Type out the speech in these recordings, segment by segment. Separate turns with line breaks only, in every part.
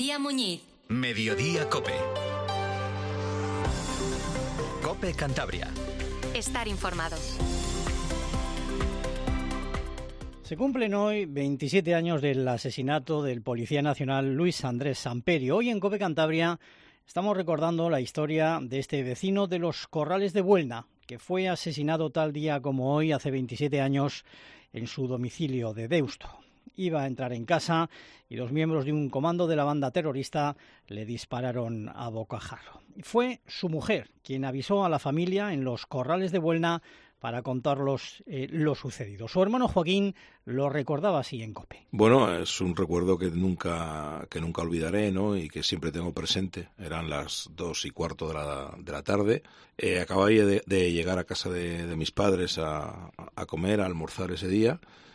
Tía Muñiz.
Mediodía COPE. COPE Cantabria.
Estar informados.
Se cumplen hoy 27 años del asesinato del policía nacional Luis Andrés Samperio. Hoy en COPE Cantabria estamos recordando la historia de este vecino de los Corrales de Buelna, que fue asesinado tal día como hoy, hace 27 años, en su domicilio de Deusto. Iba a entrar en casa y los miembros de un comando de la banda terrorista le dispararon a bocajarro. Fue su mujer quien avisó a la familia en los Corrales de Buelna para contarlos lo sucedido. Su hermano Joaquín lo recordaba así en COPE.
Bueno, es un recuerdo que nunca olvidaré, ¿no? Y que siempre tengo presente. Eran las 2:15 de la tarde. Acababa de llegar a casa de mis padres a comer, a almorzar ese día.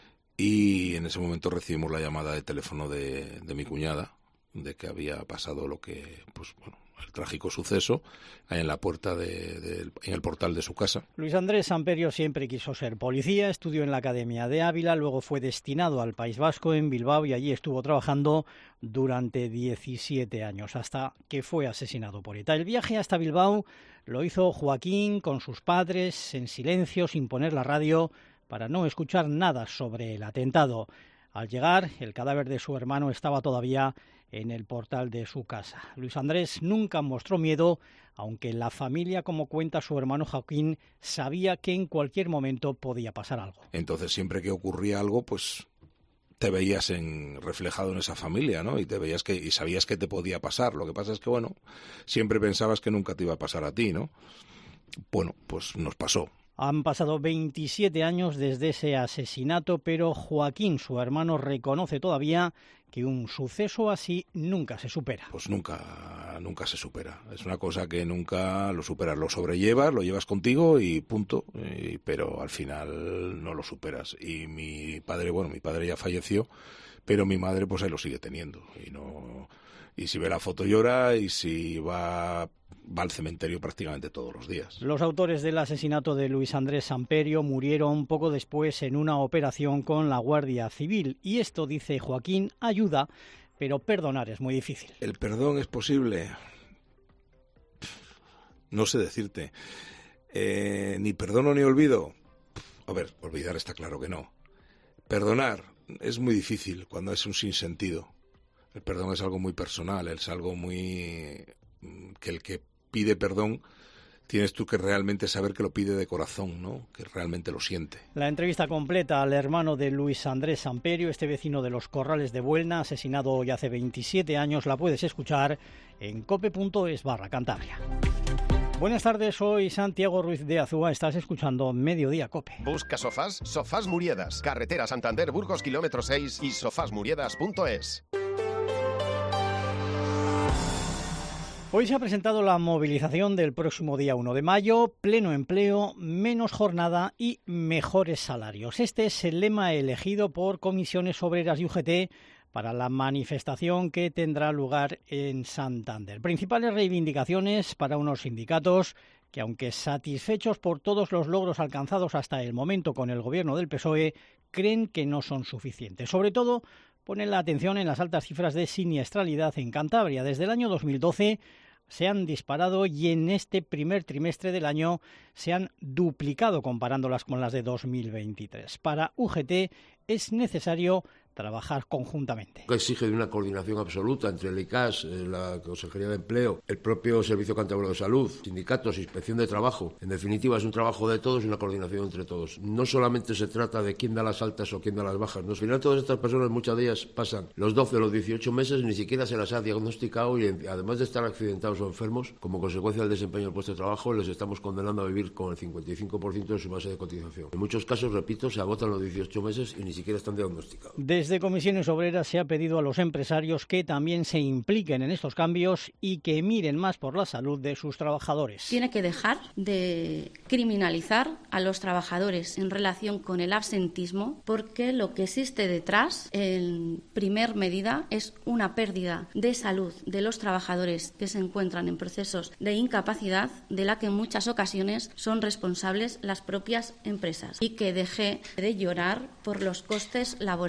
Y en ese momento recibimos la llamada de teléfono de mi cuñada, de que había pasado lo que, el trágico suceso ahí en la puerta en el portal de su casa.
Luis Andrés Samperio siempre quiso ser policía, estudió en la Academia de Ávila, luego fue destinado al País Vasco, en Bilbao, y allí estuvo trabajando durante 17 años, hasta que fue asesinado por ETA. El viaje hasta Bilbao lo hizo Joaquín con sus padres, en silencio, sin poner la radio, para no escuchar nada sobre el atentado. Al llegar, el cadáver de su hermano estaba todavía en el portal de su casa. Luis Andrés nunca mostró miedo, aunque la familia, como cuenta su hermano Joaquín, sabía que en cualquier momento podía pasar algo.
Entonces, siempre que ocurría algo, pues te veías reflejado en esa familia, ¿no? Y sabías que te podía pasar. Lo que pasa es que, siempre pensabas que nunca te iba a pasar a ti, ¿no? Bueno, pues nos pasó.
Han pasado 27 años desde ese asesinato, pero Joaquín, su hermano, reconoce todavía que un suceso así nunca se supera.
Pues nunca se supera. Es una cosa que nunca lo superas. Lo sobrellevas, lo llevas contigo y punto. Pero al final no lo superas. Y mi padre ya falleció, pero mi madre pues ahí lo sigue teniendo. Y si ve la foto llora, y si va al cementerio prácticamente todos los días.
Los autores del asesinato de Luis Andrés Samperio murieron poco después en una operación con la Guardia Civil. Y esto, dice Joaquín, ayuda, pero perdonar es muy difícil.
¿El perdón es posible? No sé decirte. Ni perdono ni olvido. A ver, olvidar está claro que no. Perdonar es muy difícil cuando es un sinsentido. El perdón es algo muy personal, es algo muy que el que pide perdón tienes tú que realmente saber que lo pide de corazón, ¿no? Que realmente lo siente.
La entrevista completa al hermano de Luis Andrés Samperio, este vecino de los Corrales de Buelna, asesinado hoy hace 27 años, la puedes escuchar en cope.es/Cantabria. Buenas tardes, soy Santiago Ruiz de Azúa, estás escuchando Mediodía COPE.
Busca sofás, Sofás Muriedas, carretera Santander, Burgos, kilómetro 6 y sofasmuriedas.es.
Hoy se ha presentado la movilización del próximo día 1 de mayo, pleno empleo, menos jornada y mejores salarios. Este es el lema elegido por Comisiones Obreras y UGT para la manifestación que tendrá lugar en Santander. Principales reivindicaciones para unos sindicatos que, aunque satisfechos por todos los logros alcanzados hasta el momento con el gobierno del PSOE, creen que no son suficientes. Sobre todo, ponen la atención en las altas cifras de siniestralidad en Cantabria. Desde el año 2012 se han disparado y en este primer trimestre del año se han duplicado comparándolas con las de 2023. Para UGT es necesario trabajar conjuntamente.
Exige de una coordinación absoluta entre el ICAS, la Consejería de Empleo, el propio Servicio Cántabro de Salud, sindicatos, Inspección de Trabajo. En definitiva, es un trabajo de todos y una coordinación entre todos. No solamente se trata de quién da las altas o quién da las bajas. Al final, todas estas personas, muchas de ellas pasan los 12 o los 18 meses, ni siquiera se las ha diagnosticado y, además de estar accidentados o enfermos, como consecuencia del desempeño del puesto de trabajo, les estamos condenando a vivir con el 55% de su base de cotización. En muchos casos, repito, se agotan los 18 meses y ni siquiera están diagnosticados.
Desde Comisiones Obreras se ha pedido a los empresarios que también se impliquen en estos cambios y que miren más por la salud de sus trabajadores.
Tiene que dejar de criminalizar a los trabajadores en relación con el absentismo, porque lo que existe detrás, en primer medida, es una pérdida de salud de los trabajadores que se encuentran en procesos de incapacidad, de la que en muchas ocasiones son responsables las propias empresas, y que deje de llorar por los costes laborales que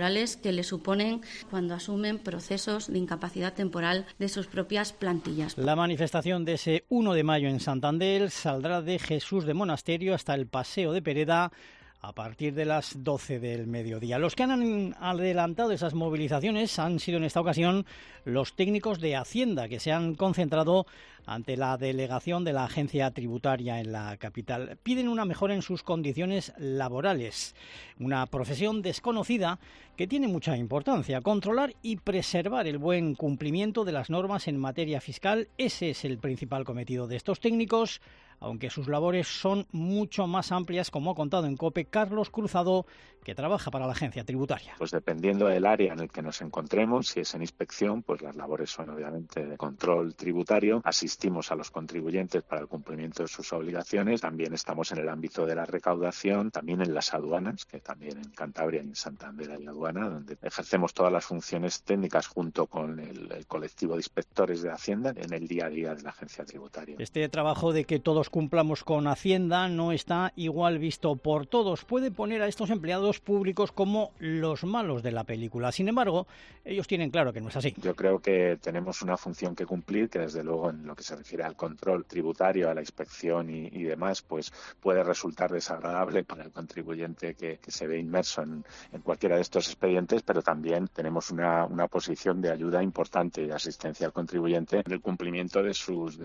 que le suponen cuando asumen procesos de incapacidad temporal de sus propias plantillas.
La manifestación de ese 1 de mayo en Santander saldrá de Jesús de Monasterio hasta el Paseo de Pereda a partir de las 12 del mediodía. Los que han adelantado esas movilizaciones han sido en esta ocasión los técnicos de Hacienda, que se han concentrado ante la delegación de la agencia tributaria en la capital. Piden una mejora en sus condiciones laborales, una profesión desconocida que tiene mucha importancia. Controlar y preservar el buen cumplimiento de las normas en materia fiscal, ese es el principal cometido de estos técnicos, aunque sus labores son mucho más amplias, como ha contado en COPE Carlos Cruzado, que trabaja para la agencia tributaria.
Pues dependiendo del área en el que nos encontremos, si es en inspección, pues las labores son obviamente de control tributario. Asistimos a los contribuyentes para el cumplimiento de sus obligaciones. También estamos en el ámbito de la recaudación, también en las aduanas, que también en Cantabria y en Santander hay aduana, donde ejercemos todas las funciones técnicas junto con el colectivo de inspectores de Hacienda en el día a día de la agencia tributaria.
Este trabajo de que todos cumplamos con Hacienda no está igual visto por todos. Puede poner a estos empleados públicos como los malos de la película. Sin embargo, ellos tienen claro que no es así.
Yo creo que tenemos una función que cumplir, que desde luego en lo que se refiere al control tributario, a la inspección y demás, pues puede resultar desagradable para el contribuyente que se ve inmerso en cualquiera de estos expedientes, pero también tenemos una posición de ayuda importante y de asistencia al contribuyente en el cumplimiento de sus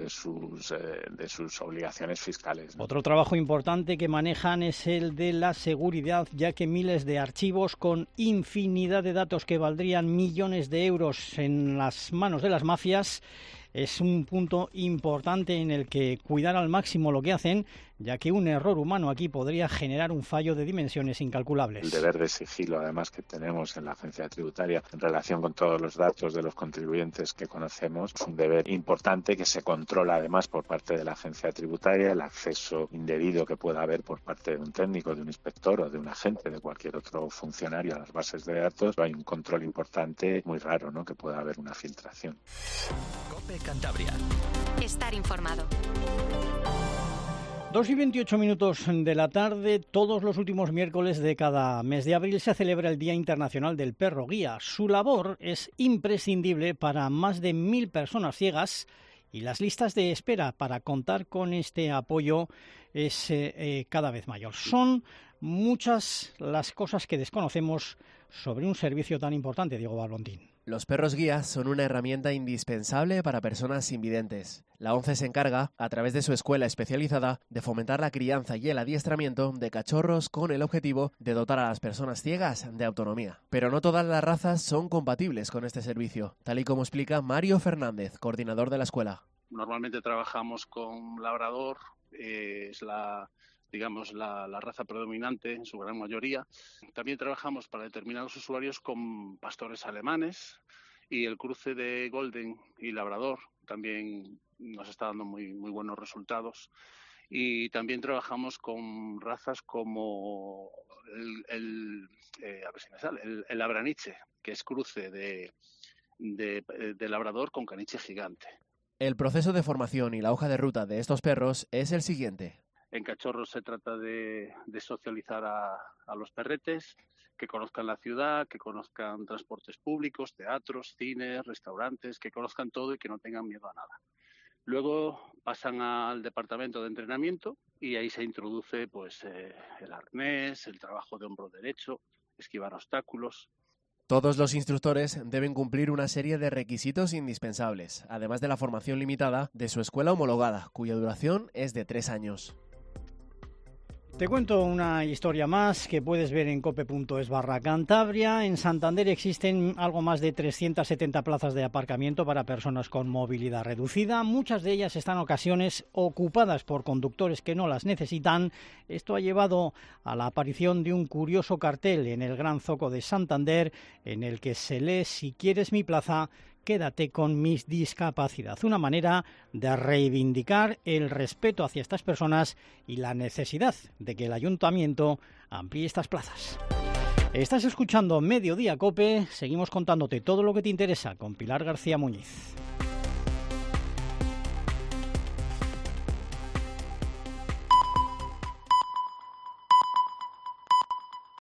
obligaciones fiscales, ¿no?
Otro trabajo importante que manejan es el de la seguridad, ya que miles de archivos con infinidad de datos que valdrían millones de euros en las manos de las mafias es un punto importante en el que cuidar al máximo lo que hacen, ya que un error humano aquí podría generar un fallo de dimensiones incalculables.
El deber de sigilo, además, que tenemos en la agencia tributaria en relación con todos los datos de los contribuyentes que conocemos, es un deber importante que se controla además por parte de la agencia tributaria. El acceso indebido que pueda haber por parte de un técnico, de un inspector o de un agente, de cualquier otro funcionario a las bases de datos, hay un control importante, muy raro, ¿no?, que pueda haber una filtración.
COPE Cantabria.
Estar informado.
2:28 de la tarde, todos los últimos miércoles de cada mes de abril se celebra el Día Internacional del Perro Guía. Su labor es imprescindible para más de 1.000 personas ciegas y las listas de espera para contar con este apoyo es cada vez mayor. Son muchas las cosas que desconocemos sobre un servicio tan importante, Diego Balbontín.
Los perros guías son una herramienta indispensable para personas invidentes. La ONCE se encarga, a través de su escuela especializada, de fomentar la crianza y el adiestramiento de cachorros con el objetivo de dotar a las personas ciegas de autonomía. Pero no todas las razas son compatibles con este servicio, tal y como explica Mario Fernández, coordinador de la escuela.
Normalmente trabajamos con labrador, es la raza predominante en su gran mayoría. También trabajamos para determinados usuarios con pastores alemanes y el cruce de golden y labrador también nos está dando muy buenos resultados. Y también trabajamos con razas como el labraniche, que es cruce de labrador con caniche gigante.
El proceso de formación y la hoja de ruta de estos perros es el siguiente.
En cachorros se trata de socializar a los perretes, que conozcan la ciudad, que conozcan transportes públicos, teatros, cines, restaurantes, que conozcan todo y que no tengan miedo a nada. Luego pasan al departamento de entrenamiento y ahí se introduce el arnés, el trabajo de hombro derecho, esquivar obstáculos.
Todos los instructores deben cumplir una serie de requisitos indispensables, además de la formación limitada de su escuela homologada, cuya duración es de 3 años.
Te cuento una historia más que puedes ver en cope.es/Cantabria. En Santander existen algo más de 370 plazas de aparcamiento para personas con movilidad reducida. Muchas de ellas están en ocasiones ocupadas por conductores que no las necesitan. Esto ha llevado a la aparición de un curioso cartel en el Gran Zoco de Santander en el que se lee: si quieres mi plaza, quédate con mi discapacidad. Una manera de reivindicar el respeto hacia estas personas y la necesidad de que el ayuntamiento amplíe estas plazas. Estás escuchando Mediodía Cope. Seguimos contándote todo lo que te interesa con Pilar García Muñiz.